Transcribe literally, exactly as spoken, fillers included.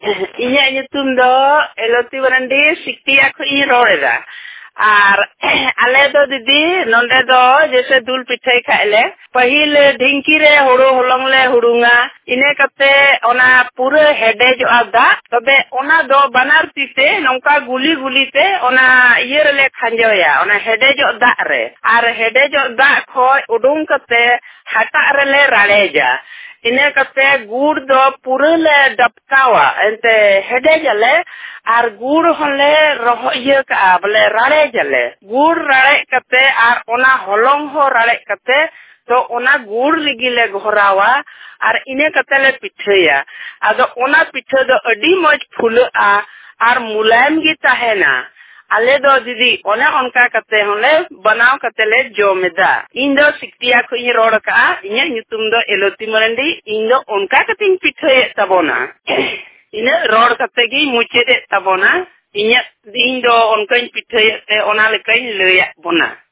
Inya nyutum do eloti barandi sikti aku i roreda. Ar ale do didi nonde do jese dul pitai khaile pahil dhingki re huru holong le hurunga ine kate ona pura hede jo ada tobe ona do banar tite nongka guli guli te ona iyer le khanjoya ona hede jo da re ar hede jo da khoi udung kate hata re le rareja ine kate gur do pura le dapkawa ente hede jale ar gur hole roho iye ka bole rare jale gur rare kate ar ona holong ho rare kate to ona gur ligile ghorawa ar ine kate le pithaya ado ona pitha do adi moj phula ar mulayam gi tahena ale do didi ona onka kate hole banaw kate le jomeda indo siktiya ko i rod ka inya nyutum do eloti marandi indo onka kate pithaya tabona ina rod kate gi muchede tabona inya indo onka pithaya te ona le kai leya bona